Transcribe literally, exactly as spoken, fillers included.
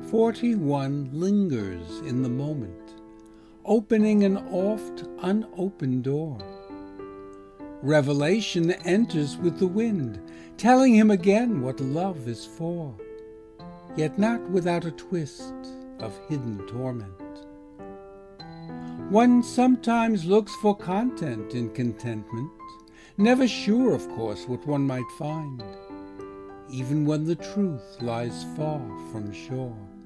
Forty-one lingers in the moment, opening an oft unopened door. Revelation enters with the wind, telling him again what love is for, yet not without a twist of hidden torment. One sometimes looks for content in contentment, never sure, of course, what one might find, even when the truth lies far from shore.